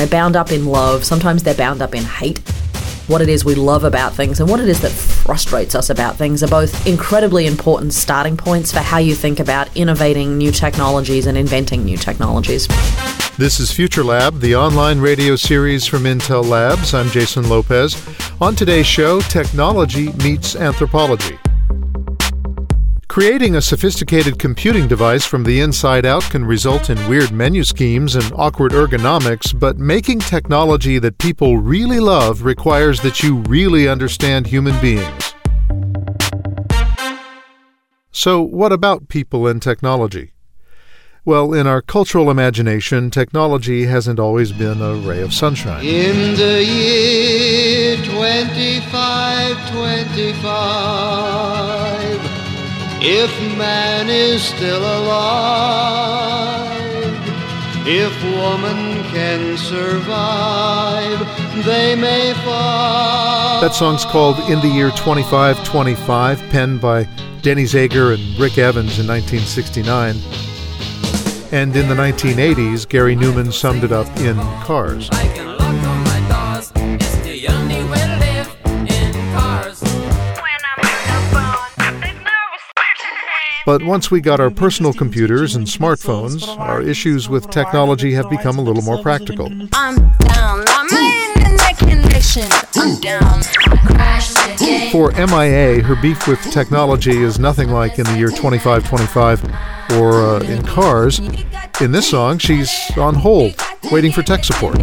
They're bound up in love. Sometimes they're bound up in hate. What it is we love about things and what it is that frustrates us about things are both incredibly important starting points for how you think about innovating new technologies and inventing new technologies. This is Future Lab, the online radio series from Intel Labs. I'm Jason Lopez. On today's show, technology meets anthropology. Creating a sophisticated computing device from the inside out can result in weird menu schemes and awkward ergonomics, but making technology that people really love requires that you really understand human beings. So, what about people and technology? Well, in our cultural imagination, technology hasn't always been a ray of sunshine. In the year 2525, if man is still alive, if woman can survive, they may find. That song's called In the Year 2525, penned by Denny Zager and Rick Evans in 1969. And in the 1980s, Gary Newman summed it up in Cars. I can lock on my doors. It's the only way to live in cars. But once we got our personal computers and smartphones, our issues with technology have become a little more practical. I'm down. I'm in the connection. I'm down. For MIA, her beef with technology is nothing like in the year 2525 or in Cars. In this song, she's on hold, waiting for tech support.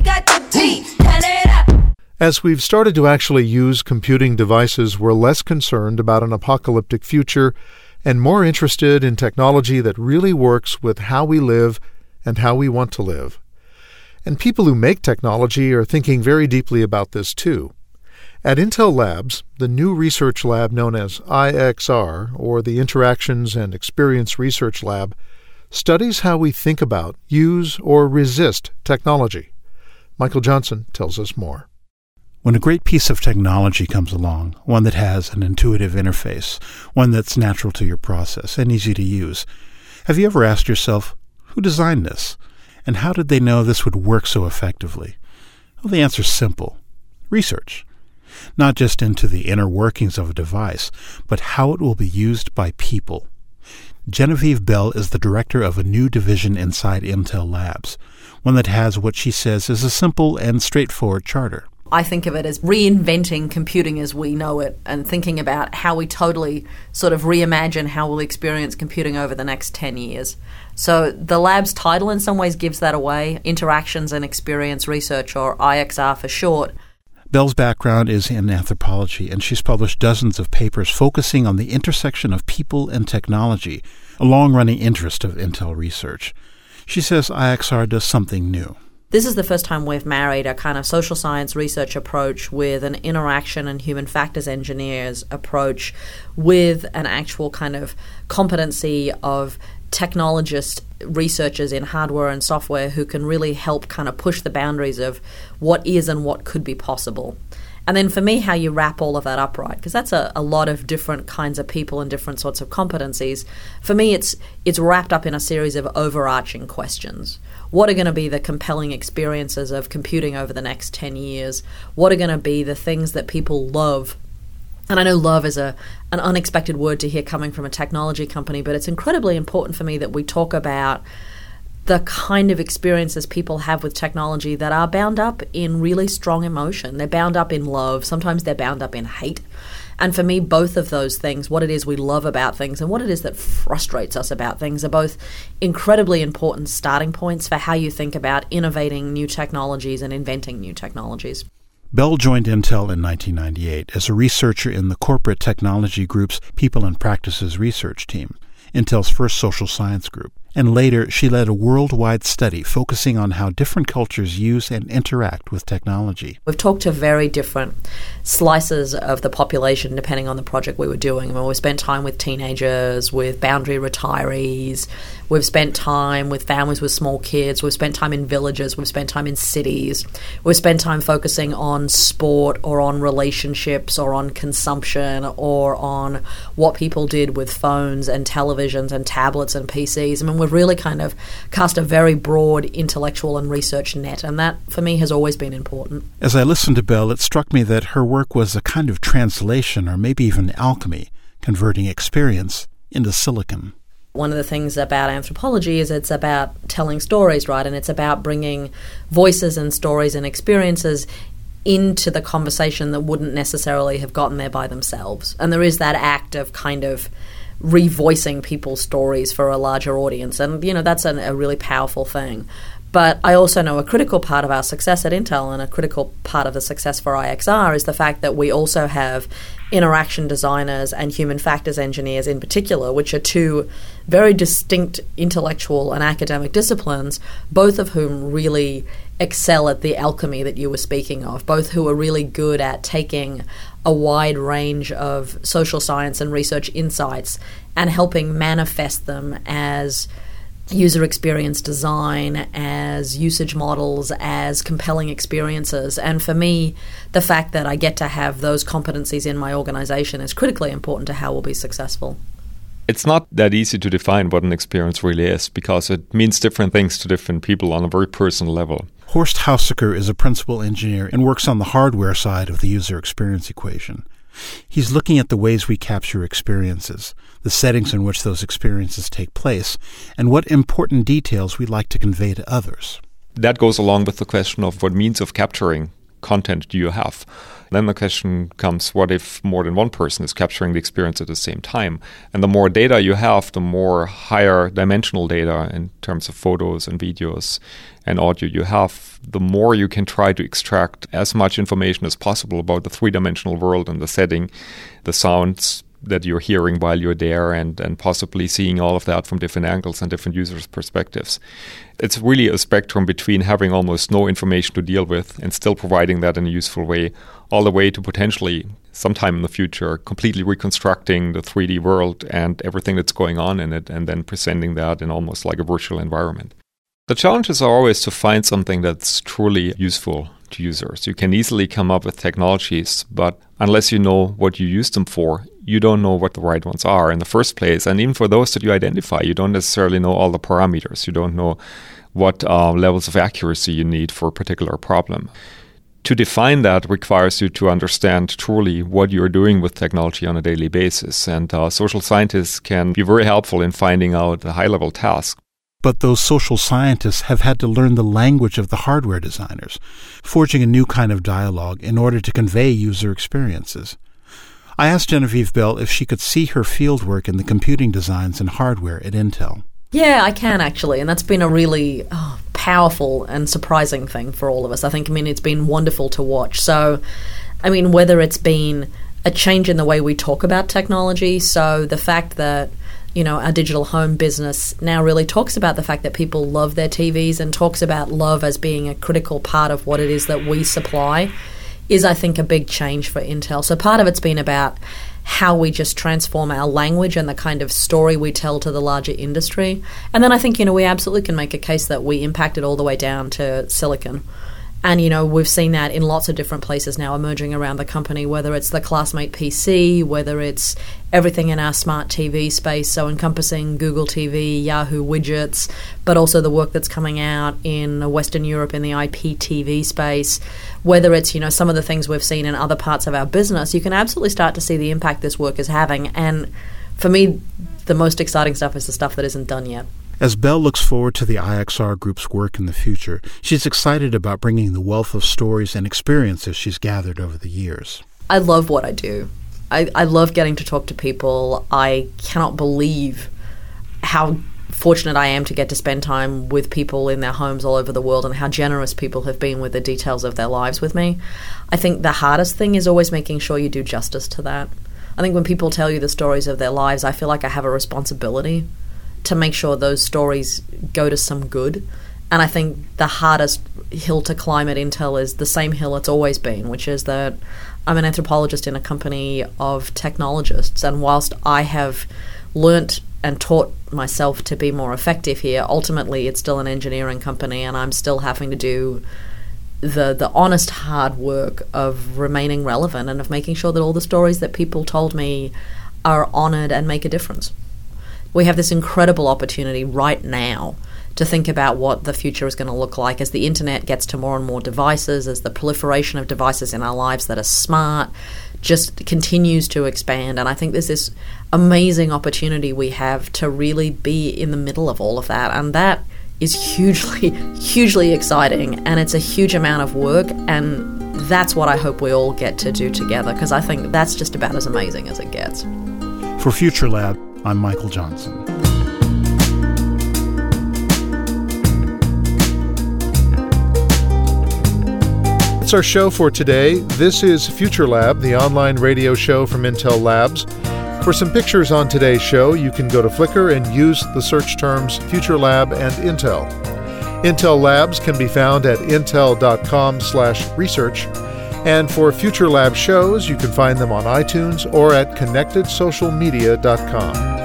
As we've started to actually use computing devices, we're less concerned about an apocalyptic future and more interested in technology that really works with how we live and how we want to live. And people who make technology are thinking very deeply about this too. At Intel Labs, the new research lab known as IXR, or the Interactions and Experience Research Lab, studies how we think about, use, or resist technology. Michael Johnson tells us more. When a great piece of technology comes along, one that has an intuitive interface, one that's natural to your process and easy to use, have you ever asked yourself, who designed this? And how did they know this would work so effectively? Well, the answer's simple. Research. Not just into the inner workings of a device, but how it will be used by people. Genevieve Bell is the director of a new division inside Intel Labs, one that has what she says is a simple and straightforward charter. I think of it as reinventing computing as we know it and thinking about how we totally sort of reimagine how we'll experience computing over the next 10 years. So the lab's title in some ways gives that away, Interactions and Experience Research, or IXR for short. Bell's background is in anthropology, and she's published dozens of papers focusing on the intersection of people and technology, a long-running interest of Intel research. She says IXR does something new. This is the first time we've married a kind of social science research approach with an interaction and human factors engineers approach with an actual kind of competency of technologist researchers in hardware and software who can really help kind of push the boundaries of what is and what could be possible. And then for me, how you wrap all of that up right, because that's a lot of different kinds of people and different sorts of competencies. For me, it's wrapped up in a series of overarching questions. What are going to be the compelling experiences of computing over the next 10 years? What are going to be the things that people love? And I know love is an unexpected word to hear coming from a technology company, but it's incredibly important for me that we talk about the kind of experiences people have with technology that are bound up in really strong emotion. They're bound up in love. Sometimes they're bound up in hate. And for me, both of those things, what it is we love about things and what it is that frustrates us about things, are both incredibly important starting points for how you think about innovating new technologies and inventing new technologies. Bell joined Intel in 1998 as a researcher in the Corporate Technology Group's People and Practices Research Team, Intel's first social science group. And later, she led a worldwide study focusing on how different cultures use and interact with technology. We've talked to very different slices of the population depending on the project we were doing. I mean, we spent time with teenagers, with boundary retirees, We've spent time with families with small kids. We've spent time in villages. We've spent time in cities. We've spent time focusing on sport or on relationships or on consumption or on what people did with phones and televisions and tablets and PCs. I mean, we've really kind of cast a very broad intellectual and research net, and that, for me, has always been important. As I listened to Bell, it struck me that her work was a kind of translation or maybe even alchemy, converting experience into silicon. One of the things about anthropology is it's about telling stories, right? And it's about bringing voices and stories and experiences into the conversation that wouldn't necessarily have gotten there by themselves. And there is that act of kind of revoicing people's stories for a larger audience. And, that's a really powerful thing. But I also know a critical part of our success at Intel and a critical part of the success for IXR is the fact that we also have interaction designers and human factors engineers in particular, which are two very distinct intellectual and academic disciplines, both of whom really excel at the alchemy that you were speaking of, both who are really good at taking a wide range of social science and research insights and helping manifest them as user experience design, as usage models, as compelling experiences. And for me, the fact that I get to have those competencies in my organization is critically important to how we'll be successful. It's not that easy to define what an experience really is because it means different things to different people on a very personal level. Horst Hausaker is a principal engineer and works on the hardware side of the user experience equation. He's looking at the ways we capture experiences, the settings in which those experiences take place, and what important details we'd like to convey to others. That goes along with the question of what means of capturing content do you have. Then the question comes, what if more than one person is capturing the experience at the same time? And the more data you have, the more higher dimensional data in terms of photos and videos and audio you have, the more you can try to extract as much information as possible about the three-dimensional world and the setting, the sounds that you're hearing while you're there, and possibly seeing all of that from different angles and different users' perspectives. It's really a spectrum between having almost no information to deal with and still providing that in a useful way, all the way to potentially, sometime in the future, completely reconstructing the 3D world and everything that's going on in it, and then presenting that in almost like a virtual environment. The challenges are always to find something that's truly useful to users. You can easily come up with technologies, but unless you know what you use them for, you don't know what the right ones are in the first place. And even for those that you identify, you don't necessarily know all the parameters. You don't know what levels of accuracy you need for a particular problem. To define that requires you to understand truly what you're doing with technology on a daily basis. And social scientists can be very helpful in finding out the high-level tasks. But those social scientists have had to learn the language of the hardware designers, forging a new kind of dialogue in order to convey user experiences. I asked Genevieve Bell if she could see her fieldwork in the computing designs and hardware at Intel. Yeah, I can actually, and that's been a really powerful and surprising thing for all of us. It's been wonderful to watch. So, whether it's been a change in the way we talk about technology, so the fact that our digital home business now really talks about the fact that people love their TVs and talks about love as being a critical part of what it is that we supply is, I think, a big change for Intel. So part of it's been about how we just transform our language and the kind of story we tell to the larger industry. And then I think, we absolutely can make a case that we impacted all the way down to silicon. And, we've seen that in lots of different places now emerging around the company, whether it's the Classmate PC, whether it's everything in our smart TV space, so encompassing Google TV, Yahoo widgets, but also the work that's coming out in Western Europe in the IPTV space, whether it's, some of the things we've seen in other parts of our business, you can absolutely start to see the impact this work is having. And for me, the most exciting stuff is the stuff that isn't done yet. As Bell looks forward to the IXR Group's work in the future, she's excited about bringing the wealth of stories and experiences she's gathered over the years. I love what I do. I love getting to talk to people. I cannot believe how fortunate I am to get to spend time with people in their homes all over the world and how generous people have been with the details of their lives with me. I think the hardest thing is always making sure you do justice to that. I think when people tell you the stories of their lives, I feel like I have a responsibility to make sure those stories go to some good. And I think the hardest hill to climb at Intel is the same hill it's always been, which is that I'm an anthropologist in a company of technologists. And whilst I have learnt and taught myself to be more effective here. Ultimately, it's still an engineering company, and I'm still having to do the honest hard work of remaining relevant and of making sure that all the stories that people told me are honored and make a difference. We have this incredible opportunity right now to think about what the future is going to look like as the internet gets to more and more devices, as the proliferation of devices in our lives that are smart just continues to expand. And I think there's this amazing opportunity we have to really be in the middle of all of that. And that is hugely, hugely exciting. And it's a huge amount of work. And that's what I hope we all get to do together, because I think that's just about as amazing as it gets. For Future Lab, I'm Michael Johnson. That's our show for today. This is Future Lab, the online radio show from Intel Labs. For some pictures on today's show, you can go to Flickr and use the search terms Future Lab and Intel. Intel Labs can be found at intel.com/research. And for Future Lab shows, you can find them on iTunes or at connectedsocialmedia.com.